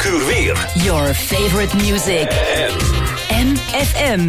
Kuurweer. Your favorite music. MFM.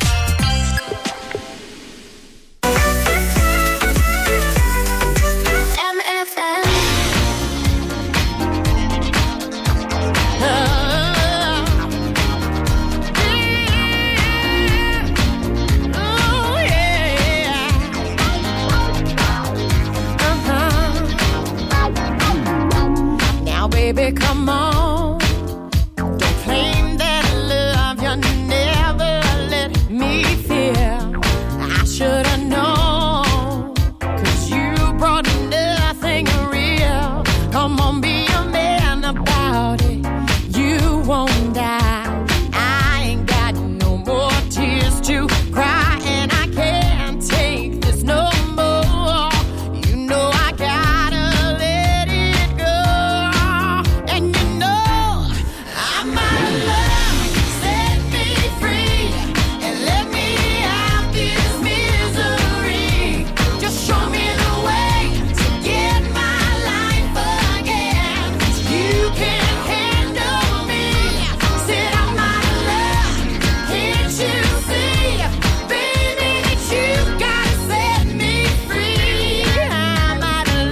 Baby, come on. Don't claim that love you never let me feel. I should've known, 'cause you brought nothing real. Come on, be a man about it. You won't die. I ain't got no more tears to cry, and I can't take this no more. You know I gotta let it go. And you know I'm out of love. Set me free and let me out this misery. Just show me the way to get my life again. You can't handle me. Said I'm out of love. Can't you see, baby, that you gotta set me free? I'm out of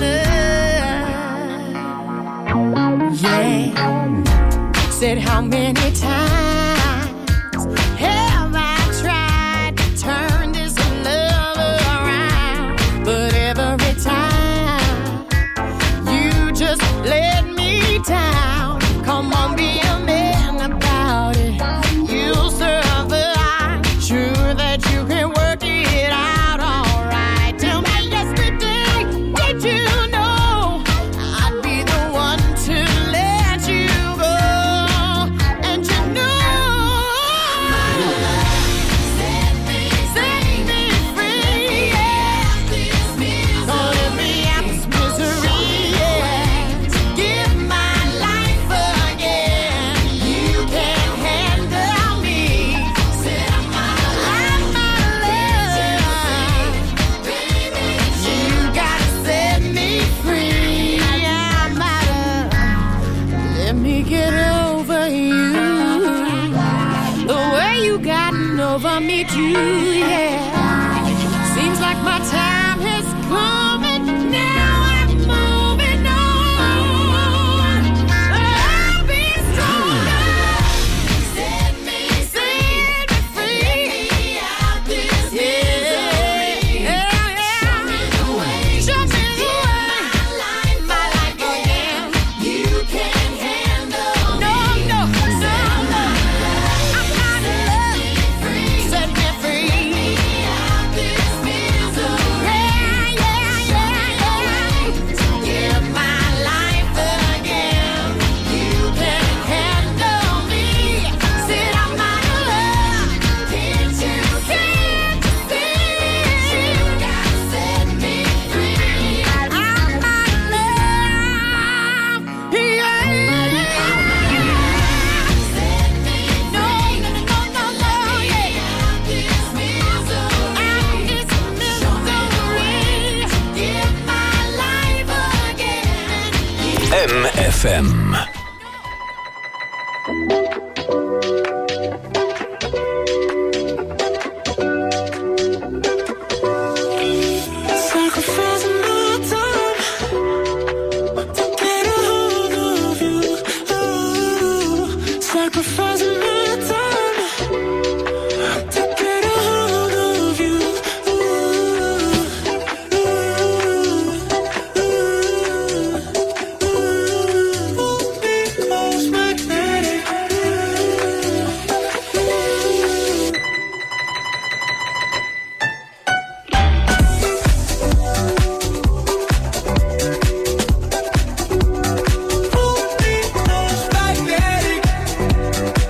love. Yeah. Said how many times have I tried to turn this love around? But every time you just let me down. Come on, be a man about it. You'll survive. Sure that you can work it out alright. Tell me yesterday, did you know I'd be the one to let you go? And you know set me free, yeah. Don't let me out this misery, yeah. Give my life again. You can't handle me. Said I'm out of love. Baby, you gotta set me free. I'm out of. Let me get over you. The way you gotten over me too, yeah. Seems like my time has come and now I'm moving on. I'll be stronger. Set me free. Let me out this misery. Yeah. Show me the way. Show me the way. My life again. You can't handle me. No. I'm out of love. Set me free. Let me out this misery. Yeah. To give my life again. You can't handle me. Said I'm out of love. Can't you see? You gotta set me free. I'm out of love. Yeah. Set me free. No. Yeah. This misery. Give my life again. MFM. Sacrificing my time to get a hold of you. Sacrificing my time to get a hold of you. Because magnetic. Because magnetic.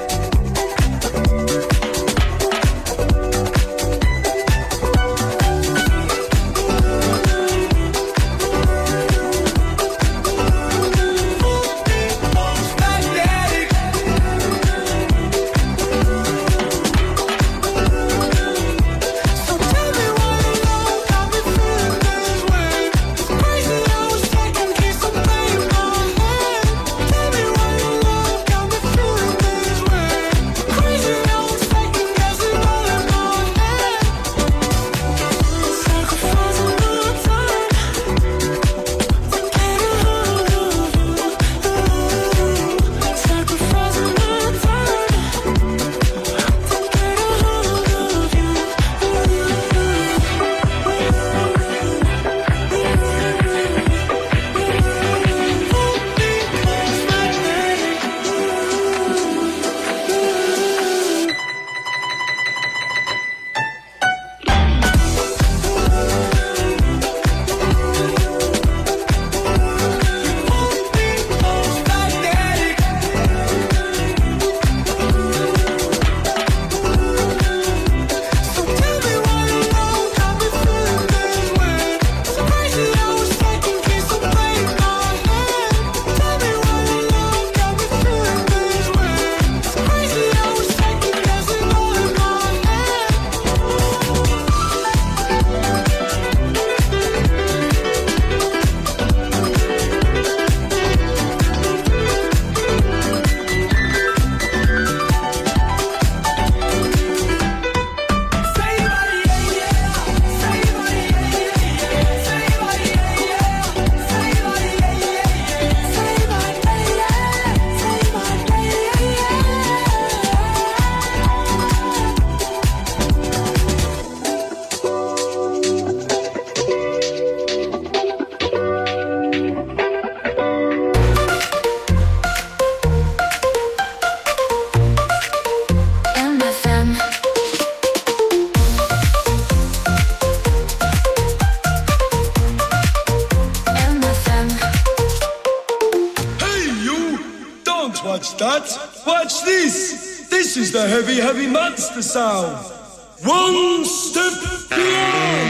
Don't watch that. Watch this. This is the heavy, heavy monster sound. One step beyond.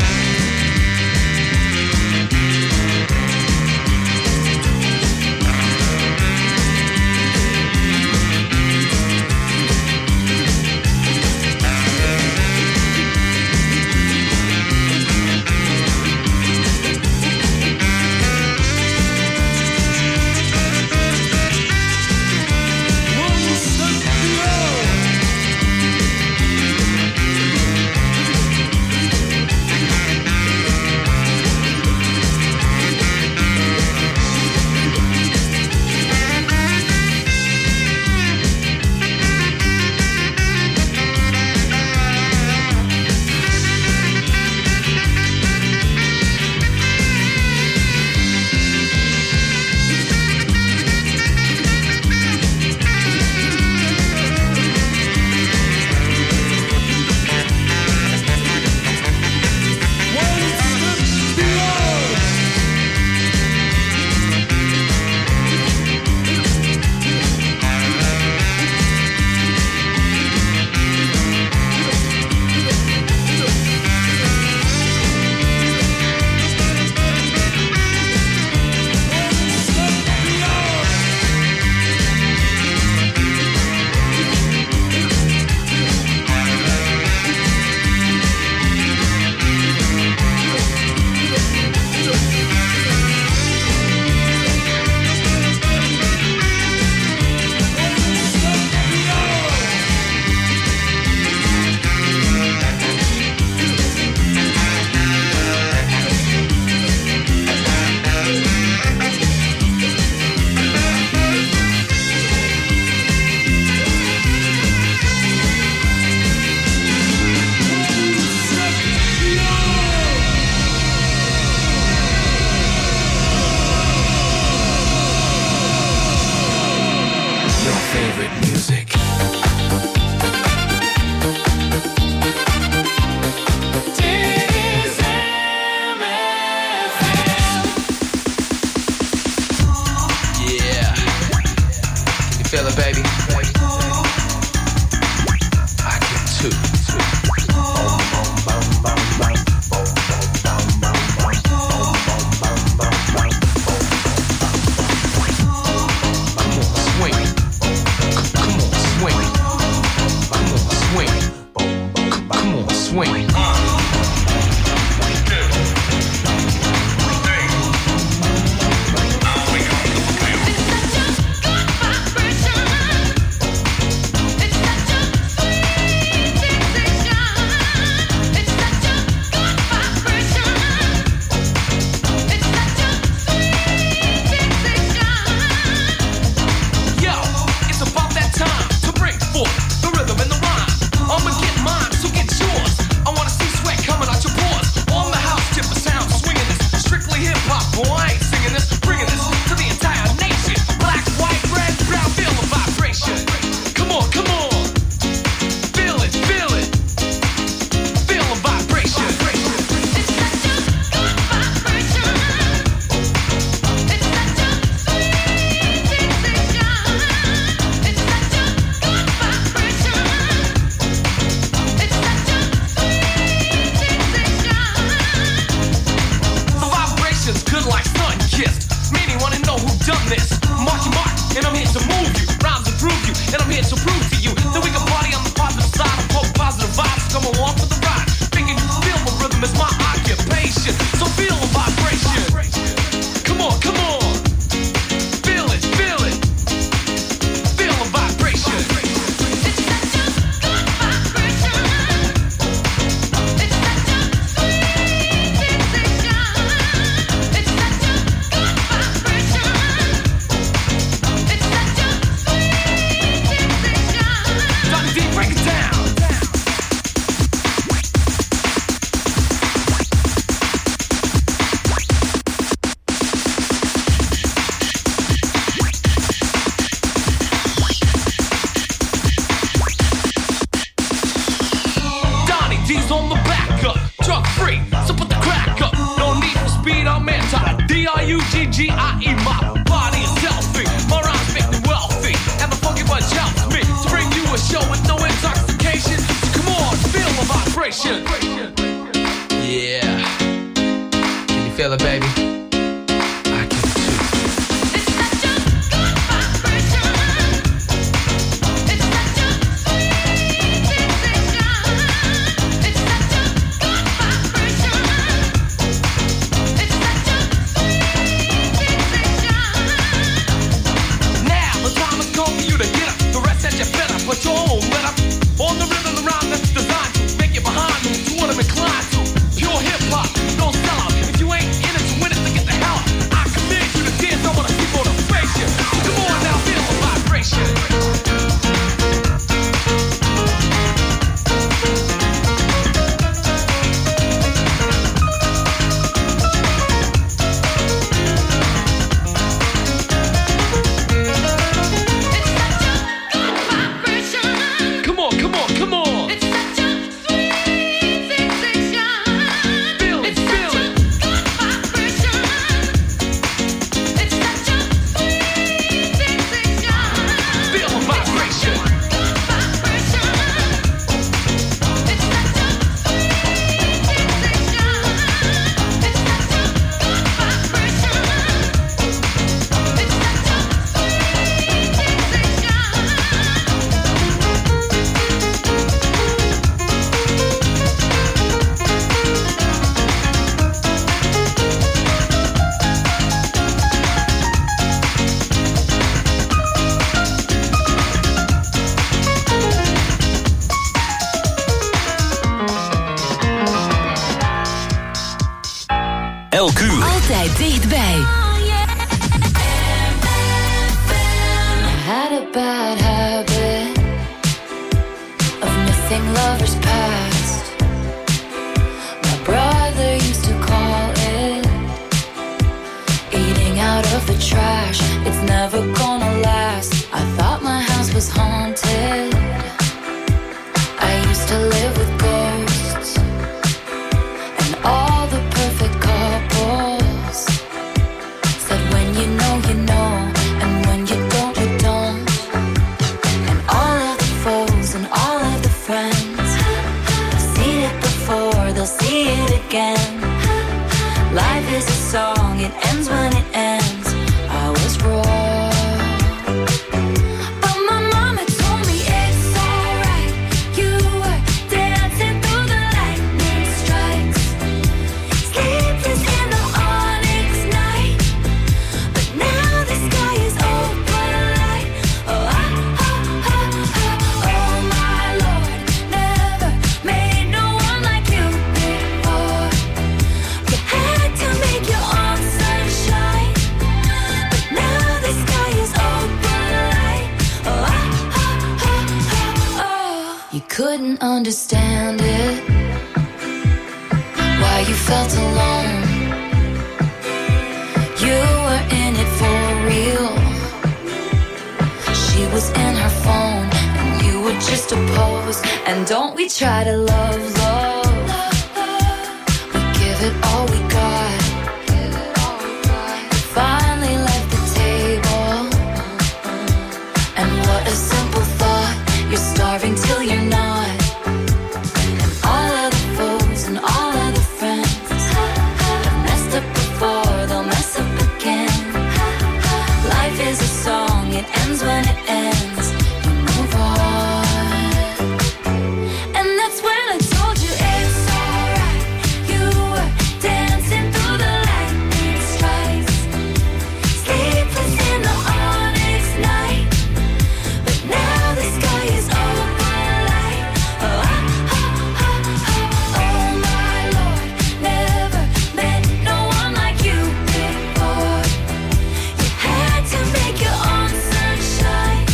D-R-U-G-G-I-E, my body is healthy. My rhymes make me wealthy. Yeah. Can you feel it, baby? I can too. It's such a good vibration. It's such a sweet sensation. It's such a good vibration. It's such a sweet sensation. Now the time has come for you to get up. The rest that you better put your own let up on the rhythm around that's designed to make you behind me to what I'm inclined to. Pure hip hop, no sell out. If you ain't in it to win it, then get the hell out. I command you to dance. I wanna see motivation. Come on now, feel the vibration. Come on, come on, come on. It's such a sweet sensation. Feel it, It's feel such a it. good vibration. It's such a sweet sensation. Feel the vibration. Good vibration. It's such a sweet sensation. It's such a good vibration. It's such a sweet Elk uur. Altijd dichtbij. Had a bad habit of missing lovers past. My brother used to call it eating out of the trash. It's never gonna last. I thought my house was haunted. I used to live with ghosts and all the perfect couples said when you know, and when you don't, you don't. And all of the foes and all of the friends have seen it before, they'll see it again. Life is a song, it ends when it ends. I was wrong, but my mama told me it's alright. You were dancing through the lightning strikes, sleepless in the onyx night. But now the sky is open light. Oh, oh my Lord, never made no one like you before. You had to make your own sunshine, but now the sky is open light. Oh. You couldn't understand it, why you felt alone. You were in it for real. She was in her phone and you were just a pose. And don't we try to love, we give it all we got. Finally left the table, and what a simple thought. You're starving till you're not. And all of the foes and all of the friends have messed up before, they'll mess up again. Life is a song, it ends when it ends. You move on. And that's when I told you it's alright. You were dancing through the lightning strikes, sleepless in the onyx night. But now the sky is open light. Oh my Lord, never met no one like you before. You had to make your own sunshine,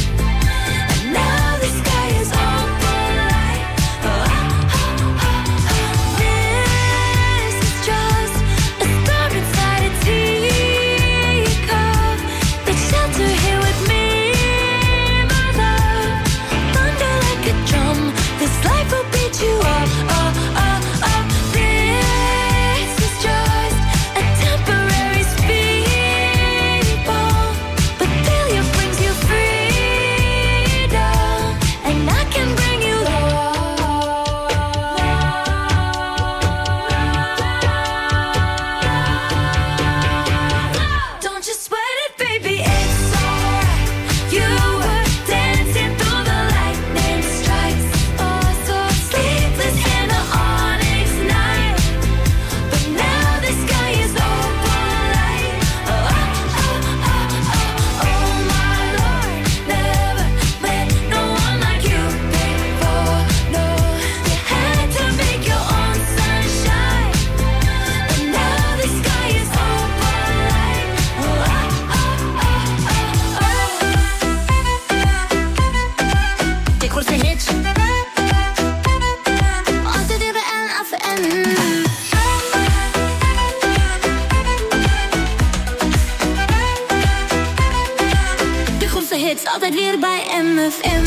Zomerse hits, altijd weer bij MFM.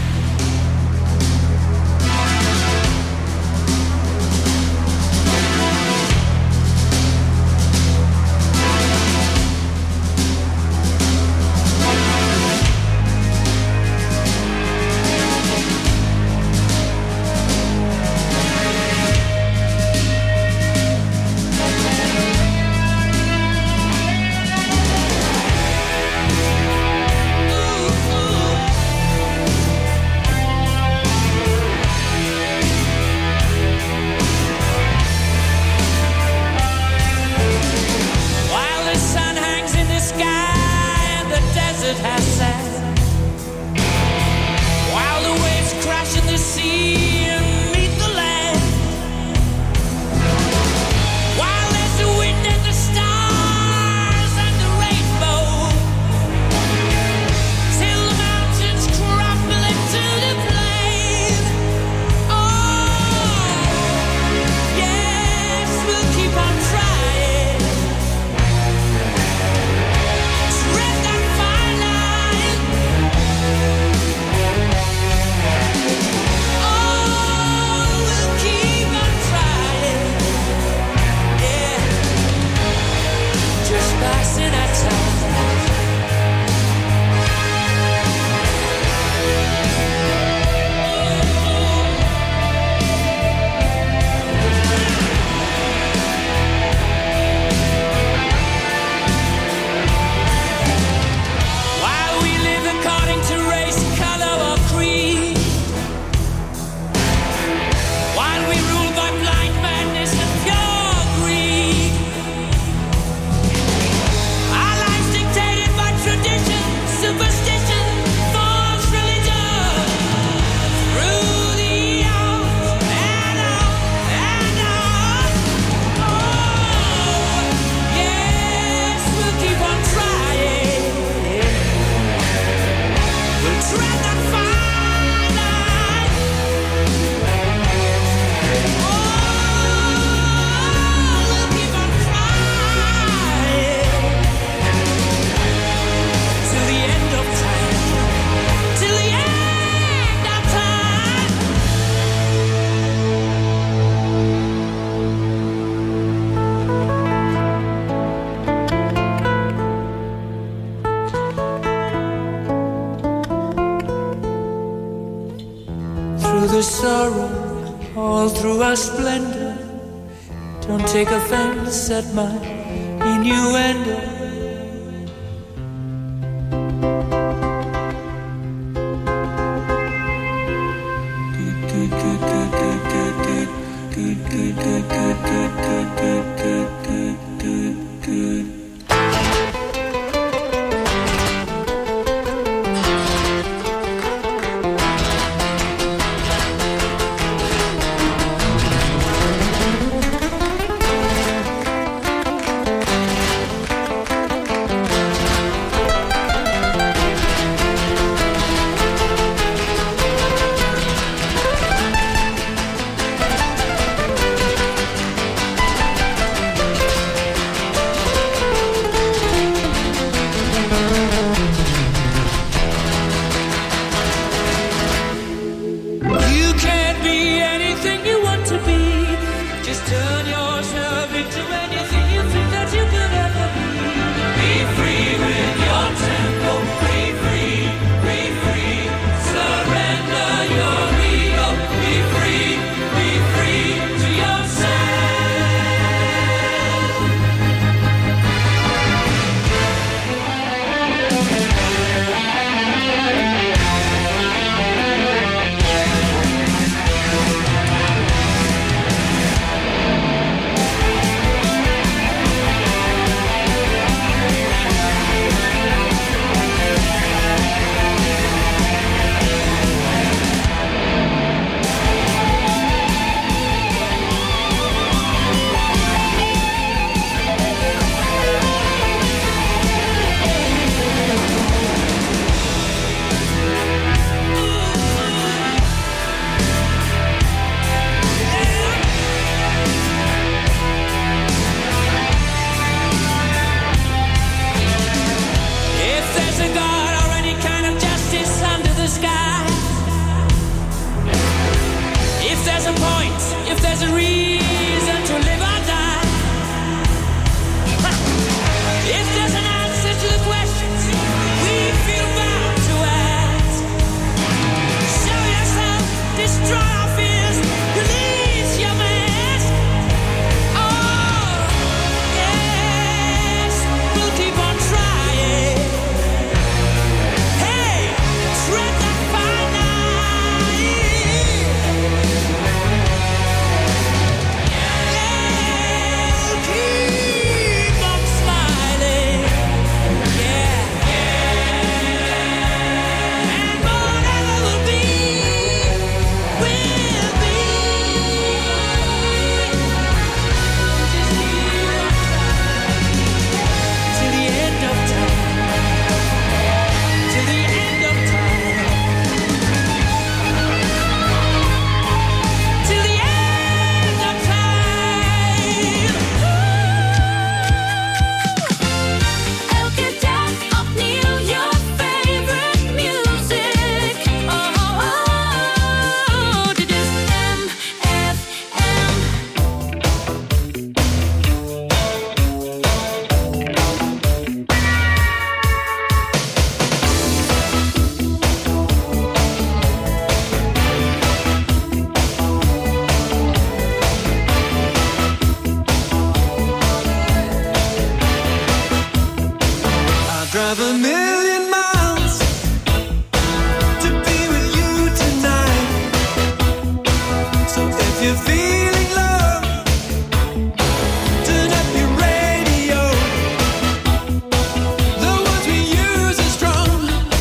Sorrow all through our splendor. Don't take offense at my innuendo. drive a million miles to be with you tonight. So if you're feeling low, turn up your radio. The words we use are strong,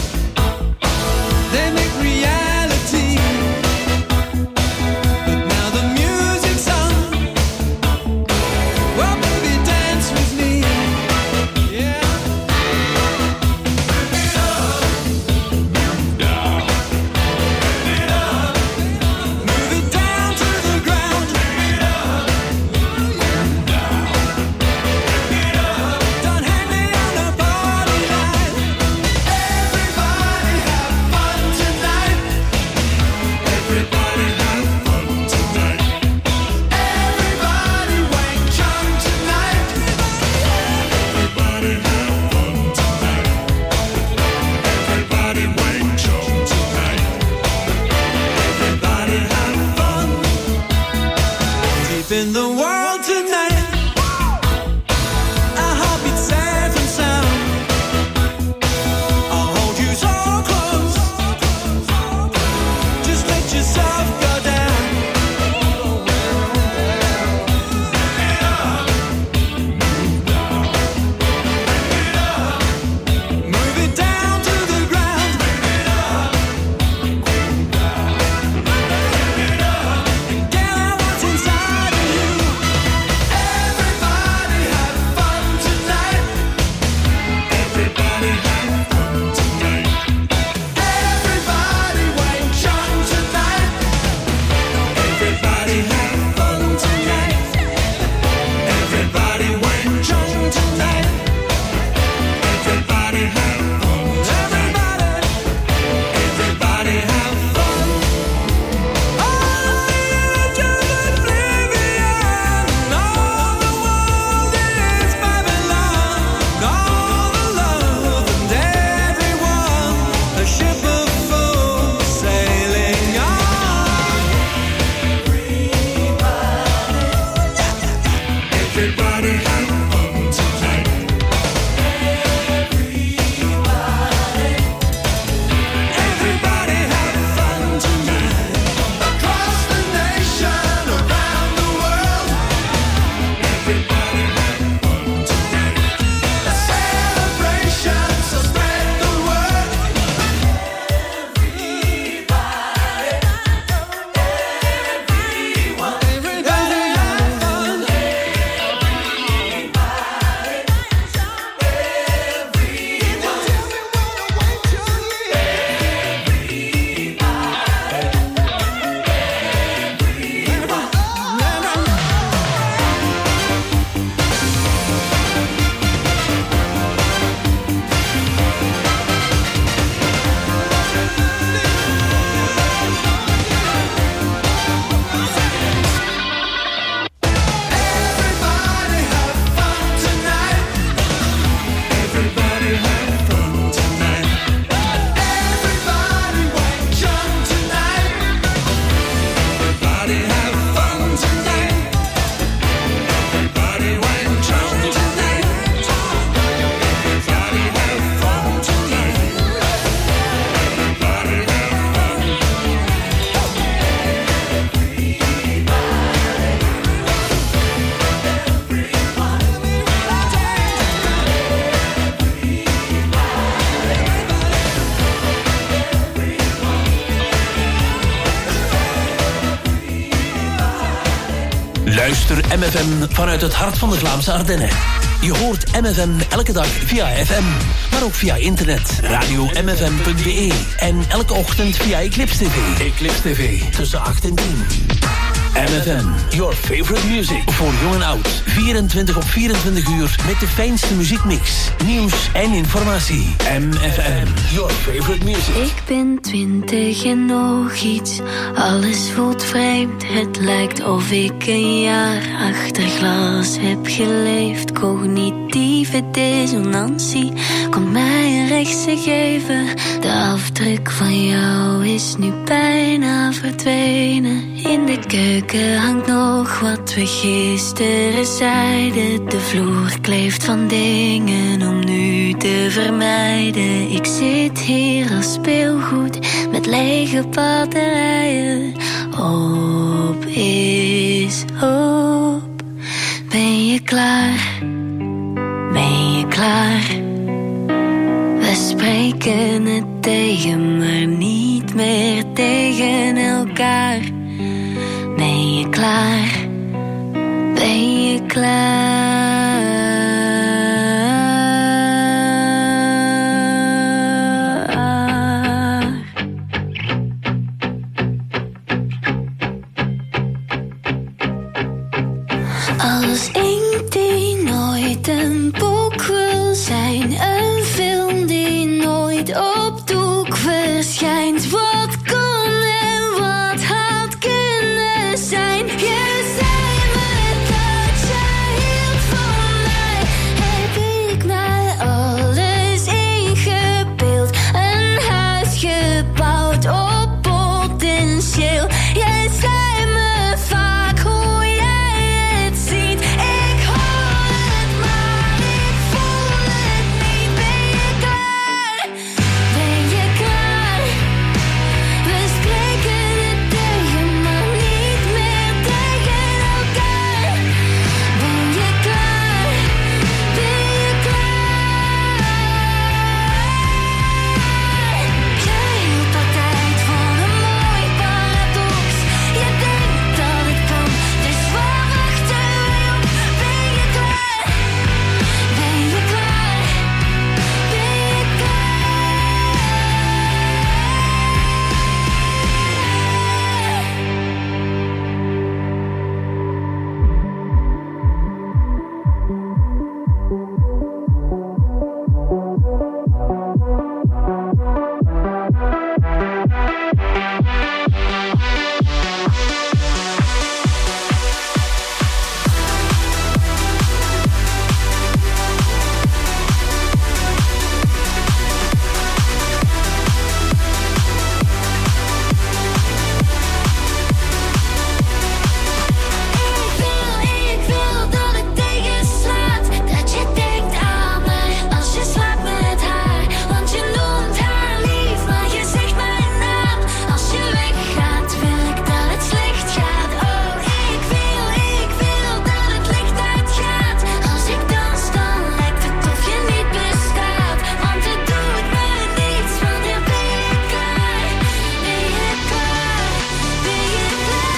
they make reality. But now the music's on, well baby dance with me. Yeah. Move it down to the ground. Don't hang me on a party line. Everybody have fun tonight. Everybody have fun tonight. Everybody Wang Chung tonight. Everybody have fun tonight. Everybody Wang Chung tonight. Everybody have fun. Deep in the world tonight. Our heartbeats safe and sound. I'll hold you so close. Just let yourself go down. Move it down to the ground. Get out what's inside of you. Everybody have fun tonight. Everybody have fun tonight. Everybody Wang Chung tonight. Everybody have fun tonight. Everybody Wang Chung tonight. Everybody have fun. Everybody have fun. All the angels oblivion. All the world is Babylon. All the love and everyone. A ship of fools sailing on. Everybody have fun tonight. Everybody have fun tonight. Across the nation, around the world. Everybody have fun tonight. A celebration, so spread the word. Everybody, everyone. Everybody have fun. Everybody have fun tonight. Everybody have fun tonight. Everybody Wang Chung tonight. Everybody have fun tonight. Everybody Wang Chung tonight. Everybody have fun tonight. Everybody have fun. Luister MFM vanuit het hart van de Vlaamse Ardennen. Je hoort MFM elke dag via FM, maar ook via internet, radio-mfm.be en elke ochtend via Eclipse TV. Eclipse TV, tussen 8 en 10. MFM, your favorite music. Voor jong en oud, 24 op 24 uur met de fijnste muziekmix, nieuws en informatie. MFM, your favorite music. Ik ben 20 en nog iets, alles voelt vreemd. Het lijkt of ik een jaar achter glas heb geleefd, cognitief cognitieve dissonantie komt mij een rechtse geven. De afdruk van jou is nu bijna verdwenen. In de keuken hangt nog wat we gisteren zeiden. De vloer kleeft van dingen om nu te vermijden. Ik zit hier als speelgoed met lege batterijen. Op is op. Ben je klaar? Ben je klaar? We spreken het tegen, maar niet meer tegen elkaar. Ben je klaar? Ben je klaar? Als ik die nooit een boek wil zijn, een film die nooit op doek verschijnt. Wat kon en wat had kunnen zijn? Je zei me dat jij hield van mij. Heb ik mij alles ingebeeld? Een huis gebouwd op potentieel. Jij zei me vaak hoe jij het ziet. Ik hoor het, maar ik voel het niet. Ben je klaar? Ben je klaar? We spreken het tegen, maar niet meer tegen elkaar. Ben je klaar? Ben je klaar? Jij hield altijd van een mooi paradox. Je denkt dat het kan, dus waar wachten we op? Ben je klaar? Ben je klaar? Ben je Ik wil dat het tegenslaat. Dat je denkt aan mij als je slaapt met haar. Want je noemt haar lief, maar je zegt mijn naam. Als je weggaat wil ik dat het slecht gaat. Oh, ik wil dat het licht uitgaat. Als ik dans dan lijkt het of je niet bestaat. Want het doet me niets, wanneer ben je klaar? Ben je klaar? Ben je klaar?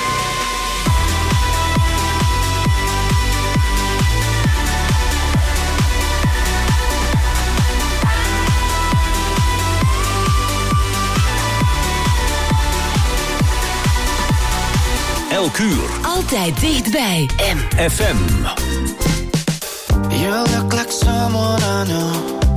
Elk uur. Altijd dichtbij. FM. You look like someone I know.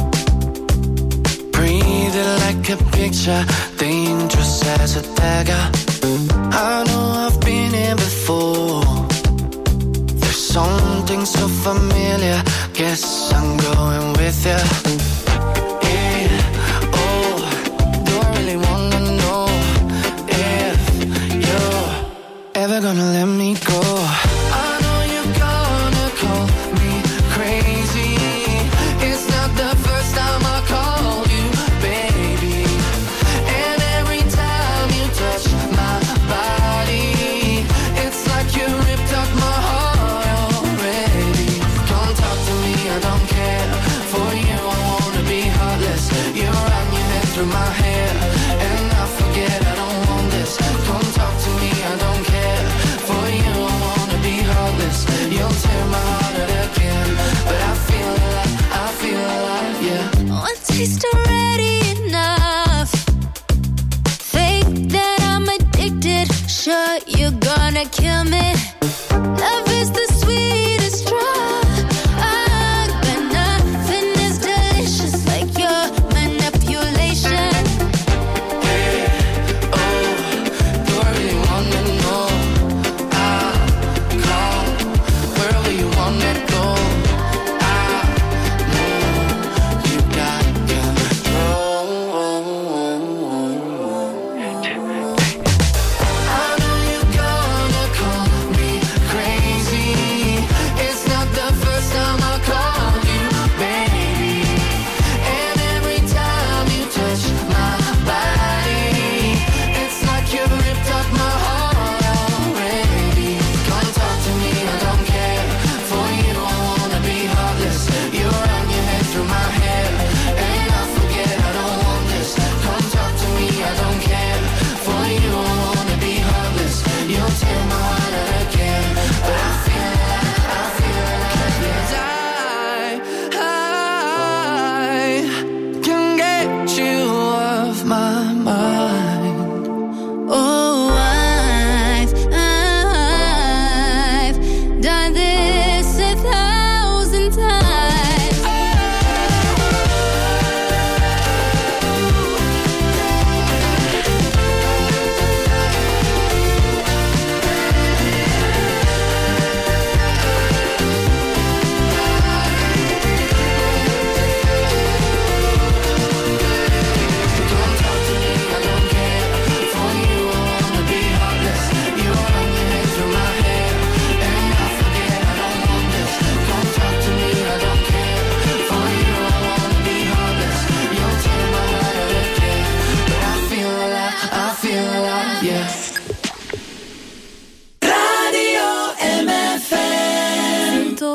Breathing like a picture, dangerous as a dagger. I know I've been here before. There's something so familiar. Guess I'm going with you. Yeah, oh, do I really wanna know if you're ever gonna let me go? I know you're gonna call me crazy. It's not the first time I called you baby. And every time you touch my body, it's like you ripped up my heart already. Come talk to me, I don't care. For you I wanna be heartless. You run your head through my hair, and I forget I don't want this. Come talk to me, I don't care. For you I wanna be heartless. You'll tear my heart out again, but I feel alive, yeah. One taste already enough. Think that I'm addicted. Sure, you're gonna kill me. Love is the sweetest drug, but nothing is delicious like your manipulation. Hey, oh, do I really wanna know? I'll call wherever you wanna go. I'll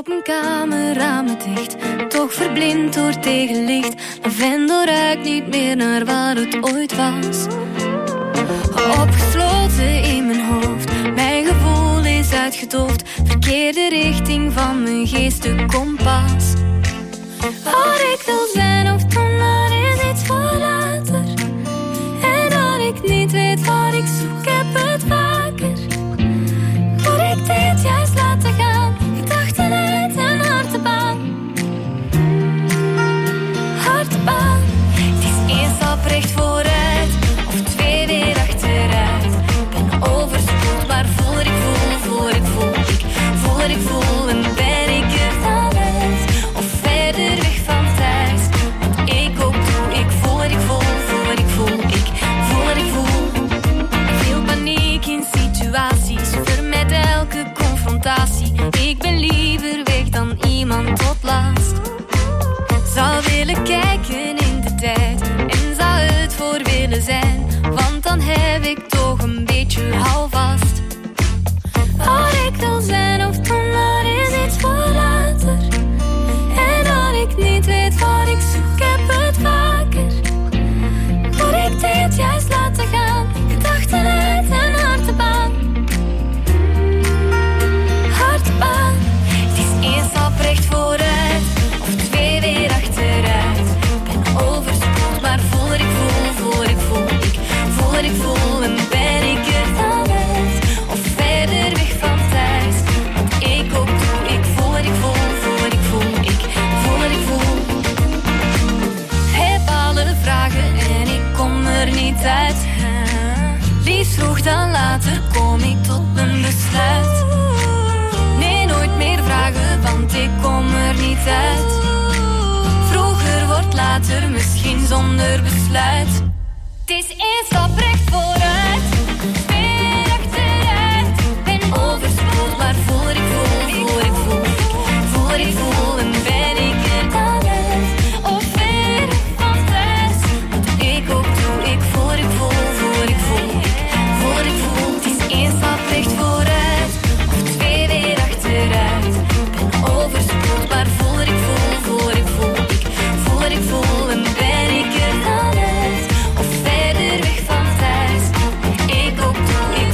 op een kamer, ramen dicht. Toch verblind door tegenlicht. Lavendel ruikt niet meer naar waar het ooit was. Opgesloten in mijn hoofd. Mijn gevoel is uitgedoofd. Verkeerde richting van mijn geestig kompas. Waar ik wil zijn of dan, maar is iets voor later. En dat ik niet weet waar ik zoek, heb het vaker. Moet ik dit juist laten gaan? Gedachten uit en hartebaan. Hartebaan. Het is één stap recht vooruit, of twee weer achteruit. Ben overspoeld, maar voel ik voel. Ik voel ik voel en ben ik er dan uit. Of verder weg van thuis, wat ik ook doe. Ik voel ik voel. Veel paniek in situaties, vermijd elke confrontatie. Ik ben liever weg dan iemand tot last. Zou willen kijken in de tijd en zou het voor willen zijn, want dan heb ik toch een beetje houvast. Waar ik wil zijn of dan, maar is iets voor later. En dat ik niet weet waar ik zoek, heb het vaker. Moet ik dit juist laten gaan? Gedachten uit en hartebaan. Hartebaan. Het is één stap recht vooruit, of twee weer achteruit. Ben overspoeld, maar voel ik voel. Ik voel en ben ik er dan uit. Of verder weg van thuis, wat ik ook doe. Ik voel. Ik voel. Heb alle vragen en ik kom er niet uit. Liefst vroeg dan later kom ik tot mijn besluit. Nee, nooit meer vragen, want ik kom er niet uit. Vroeger wordt later, misschien zonder besluit. Het is één stap recht vooruit, twee achteruit. Ben overspoeld, maar voel ik voel en ben ik er dan uit. Of ver van thuis, wat ik ook doe. Ik voel. Het is één stap recht vooruit, of twee weer achteruit. Ben overspoeld, maar voel ik voel en ben ik er dan uit. Of verder weg van thuis, wat ik ook doe. Ik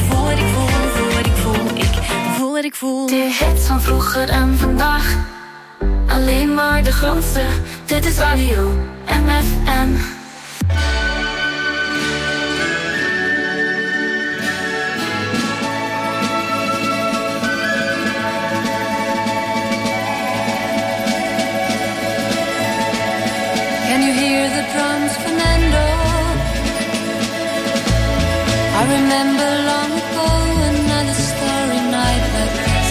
voel. De hits van vroeger en vandaag, alleen maar de grootste. Dit is Radio MFM. Can you hear the drums, Fernando? I remember long ago another starry night like this.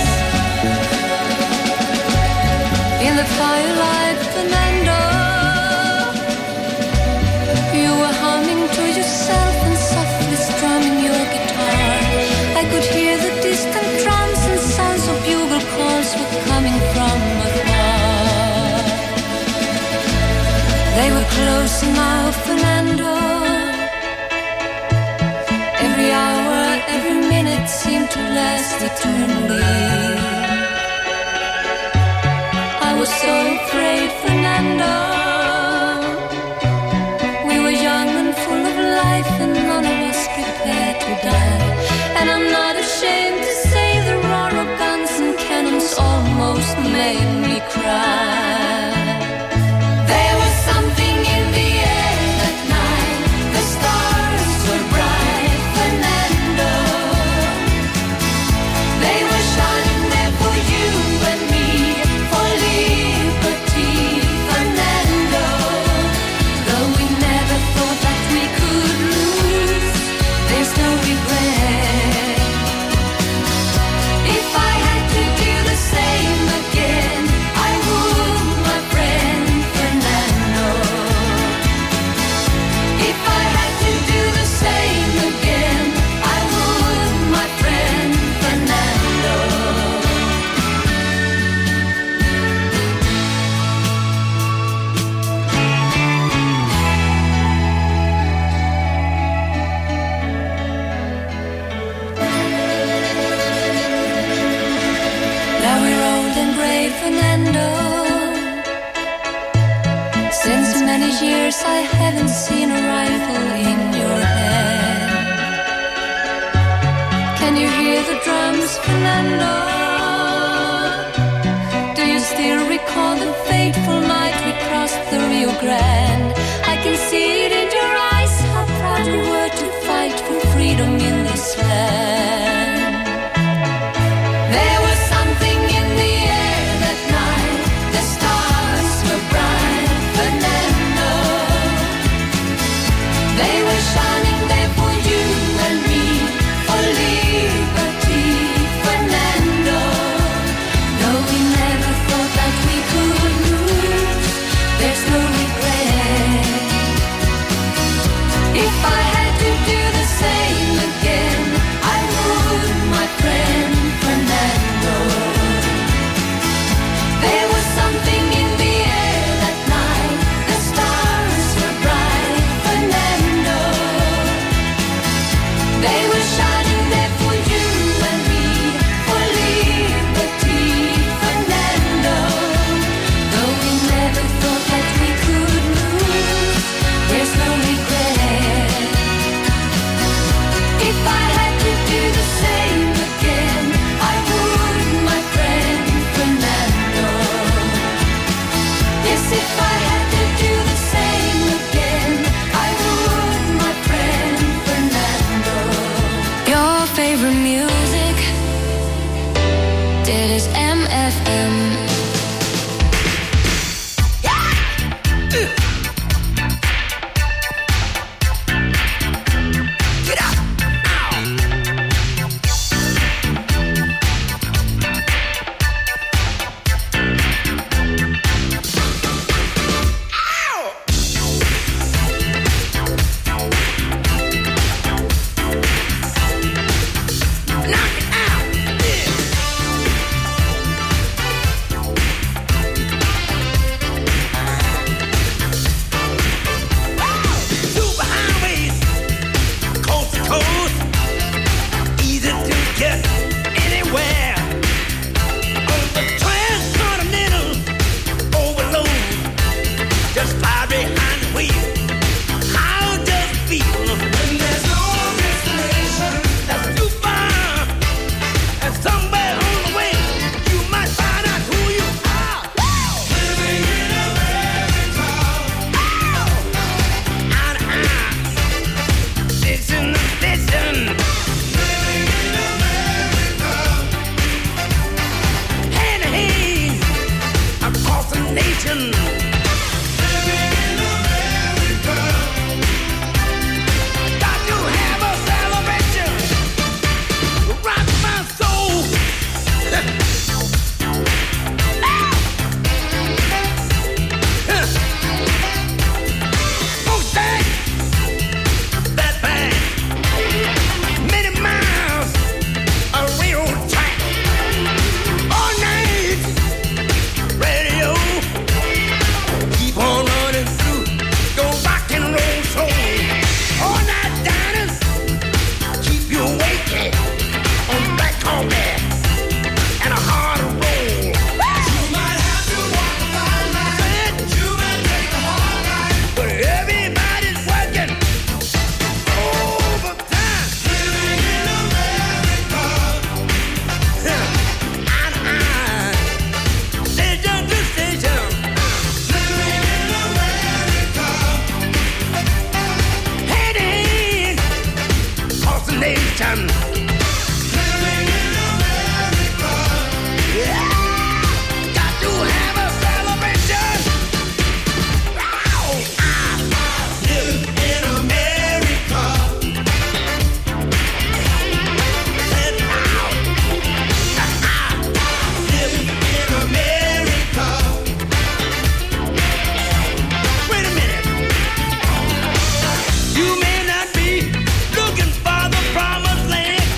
In the firelight, Fernando, you were humming to yourself and softly strumming your guitar. I could hear the distant drums and sounds of bugle calls were coming from afar. They were close now, Fernando. Every hour, every minute seemed to last eternally. I was so afraid, Fernando. We were young and full of life, and none of us prepared to die. And I'm not ashamed to say the roar of guns and cannons almost made me cry. There was something in the air that night. The stars were bright, Fernando. They were shining there for you and me, for liberty, I haven't seen a rifle in your hand. Can you hear the drums, Fernando? Do you still recall the fateful night we crossed the Rio Grande? I can see it in your eyes, how proud you were to fight for freedom in this land. There was something in the air that night, the stars were bright, Fernando. They were shining there for you and me, for liberty, Fernando. No, we never thought that we could lose, there's no regret. If I had to do the same again, I would, my friend Fernando. There was something in the air that night, the stars were bright, Fernando. They were shining there for you and me, for liberty, Fernando. Though we never thought that we could lose, there's no regret. If I had to do the same again, I would, my friend Fernando. Yes, if I had to do the same again, I would, my friend Fernando. Your favorite music, dit is MFM. Superhighways, coast to coast, easy to get anywhere. On the transcontinental overload, just fly behind the wheel. How does it feel when there's no destination? That's too far, and somewhere on the way you might find out who you are. Living in America. Station to station. Living in America. Hand to hand across the nation. Living in America. Got to have a celebration. Rock my soul. Mustang. That bang. Many miles of railroad track. All night radio. Keep on running through your rock and roll soul. All night diners. Keep you awake on black coffee and a hard roll. You might have to walk a fine line. You might take a hard ride. But everybody's working overtime. Living in America. Station to station. Living in America. Hand to hand across the nation. Living in America. Yeah. Got to have a celebration. Live in America. Live out. Live in America. Wait a minute. You may not be looking for the promised land.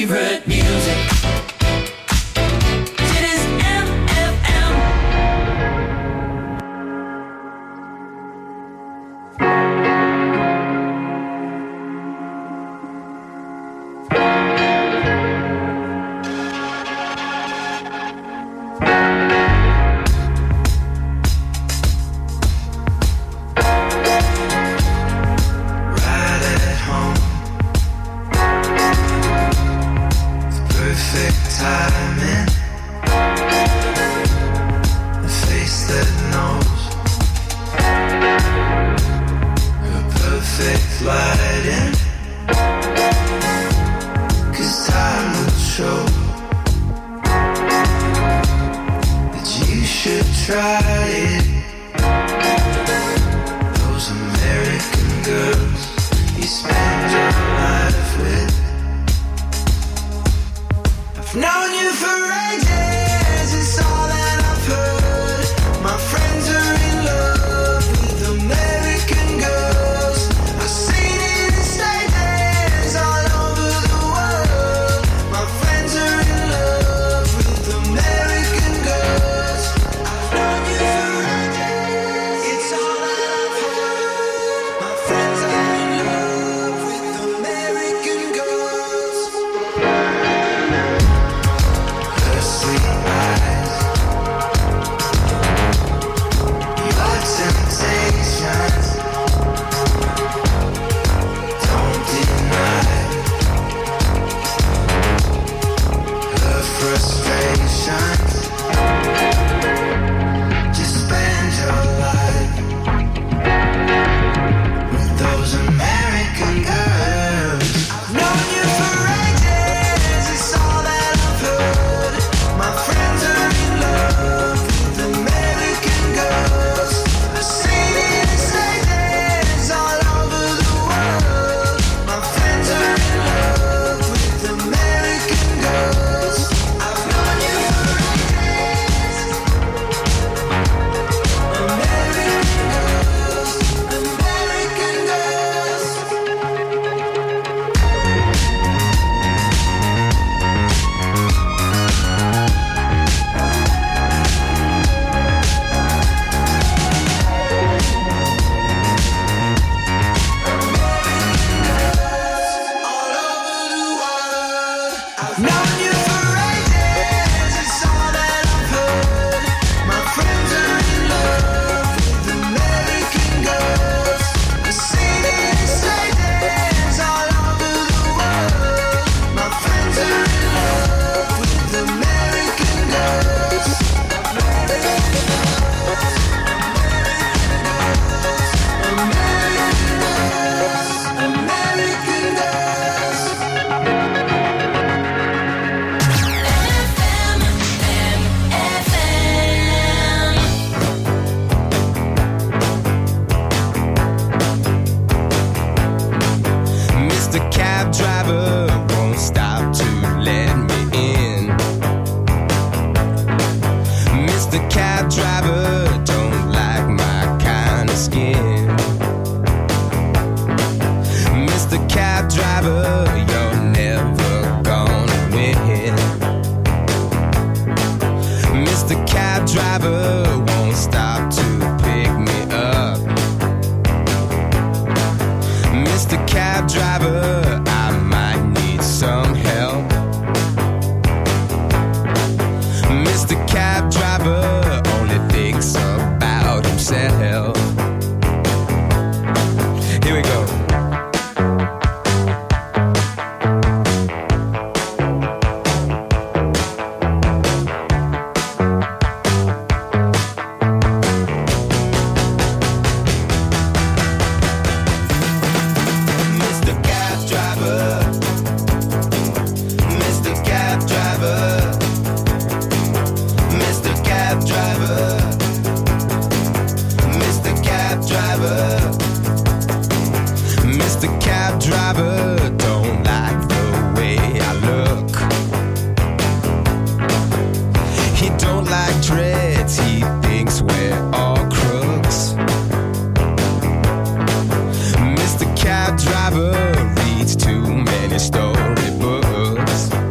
favorite music. It is MFM. Timing, a face that knows, a perfect lighting, 'cause time will show that you should try it. Those American girls you spend your life with. Known you for ages, it's all that I've heard. My friends are in love with American girls. I've seen it in stages all over the world. My friends are in love with American girls. I've known you for ages, it's all that I've heard. My friends are in love with American girls. Sweet eyes, your temptations, don't deny her frustrations. Just spend your life with those American girls. I've known you for ages, it's all that I've heard. My friends are in love with American girls. I've seen it in stages all over the world. My friends are in love with American girls. I've known you for ages. American girls, American girls. I've known you for ages, it's all that I've heard. My friends are in love with American girls. I've seen it in stages all over the world. My friends are in love with American girls. American girls, American girls. Mr. Cab Driver won't stop to let me in. Mr. Cab Driver don't like my kind of skin. Mr. Cab Driver, you're never gonna win. Mr. Cab Driver won't stop to pick me up. Mr. Cab Driver, I might need some help. Mr. Cab Driver only thinks about himself. Here we go. Mr. Cab Driver, Mr. Cab Driver, Mr. Cab Driver, Mr. Cab Driver, Mr. Cab Driver don't like the way I look. He don't like dreads, he thinks we're all crooks. Mr. Cab Driver reads too many storybooks.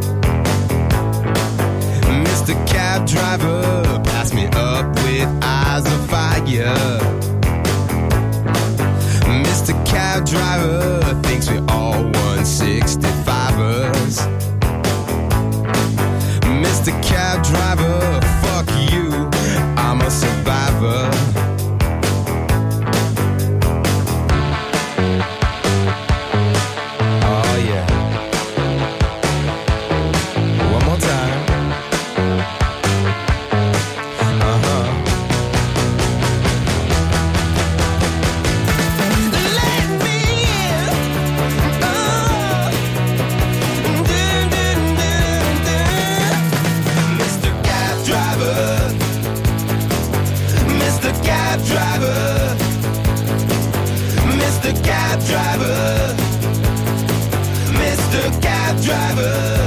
driver.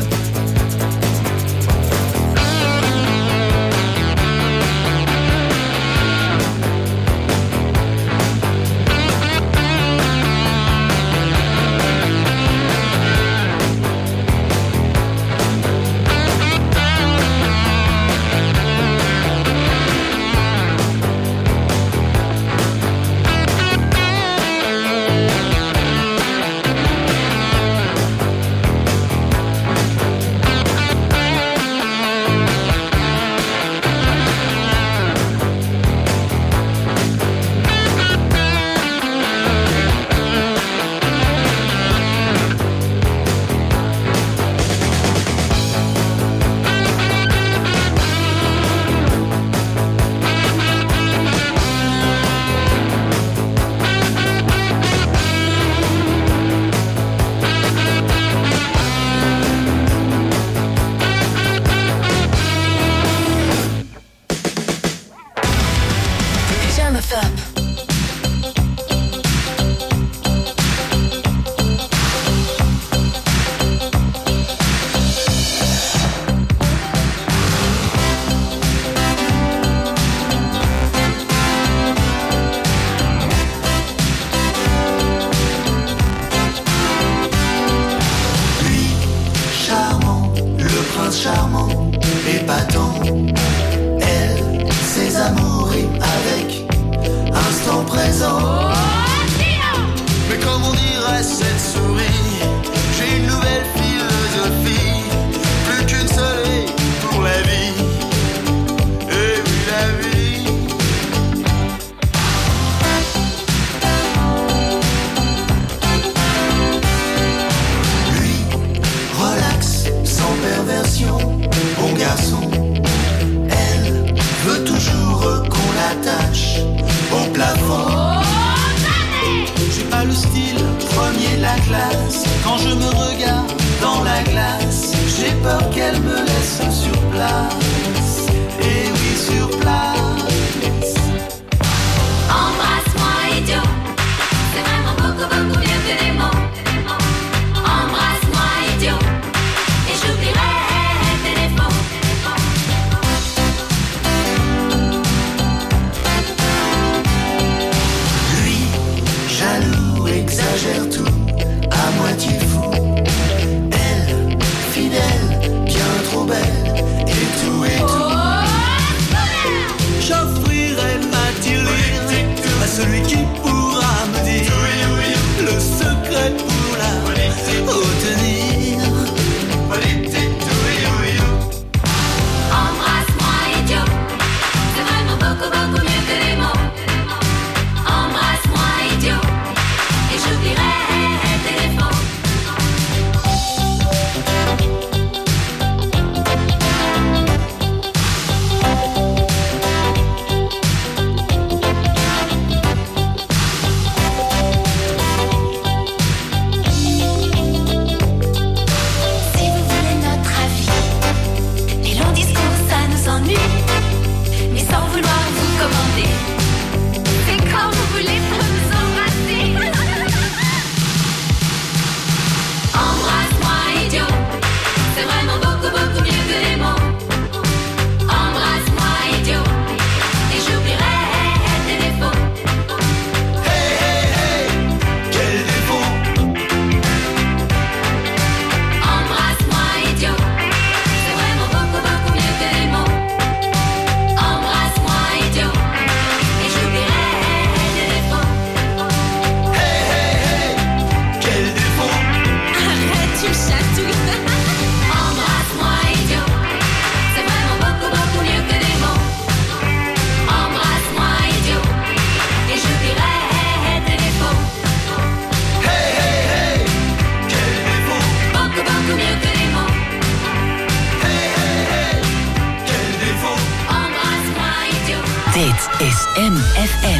Dit is MFM.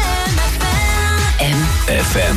MFM.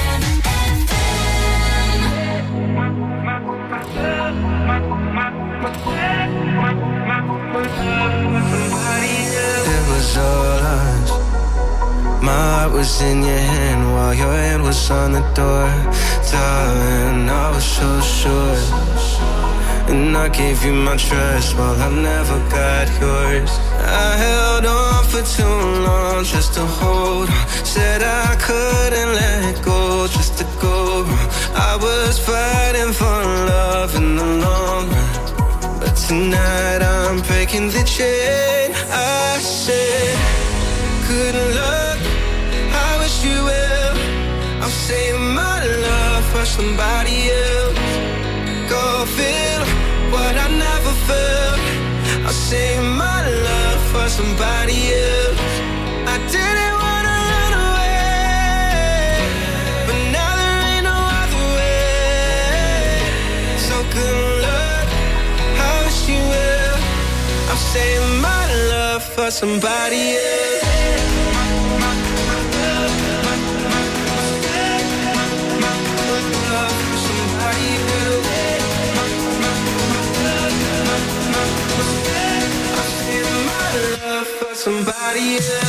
It was all us. My heart was in your hand while your hand was on the door. darling, I was so sure. And I gave you my trust while I never got yours. I held on for too long just to hold on. Said I couldn't let go just to go wrong. I was fighting for love in the long run, but tonight I'm breaking the chain. I said, good luck, I wish you well. I'm saving my love for somebody else. Go feel what I never felt. I'll save my love for somebody else. I didn't wanna run away, but now there ain't no other way. So good luck, I wish you well. I'm saving my love for somebody else. Somebody else.